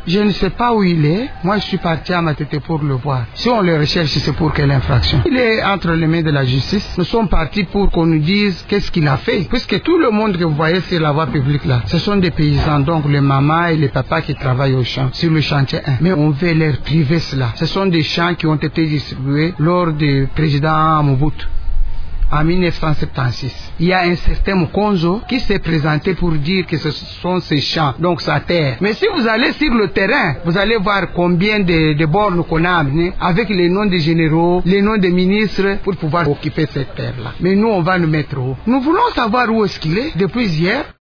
Je ne sais pas où il est. Moi, je suis parti à Matete pour le voir. Si on le recherche, c'est pour quelle infraction? Il est entre les mains de la justice. Nous sommes partis pour qu'on nous dise qu'est-ce qu'il a fait. Puisque tout le monde que vous voyez sur la voie publique là, ce sont des paysans, donc les mamans et les papas qui travaillent au champ, sur le chantier 1. Mais on veut leur priver cela. Ce sont des champs qui ont été distribués lors du président Mobutu. En 1976, il y a un certain Mukonzo qui s'est présenté pour dire que ce sont ses champs, donc sa terre. Mais si vous allez sur le terrain, vous allez voir combien de bornes qu'on a amenées avec les noms des généraux, les noms des ministres pour pouvoir occuper cette terre-là. Mais nous, on va nous mettre où? Nous voulons savoir où est-ce qu'il est depuis hier.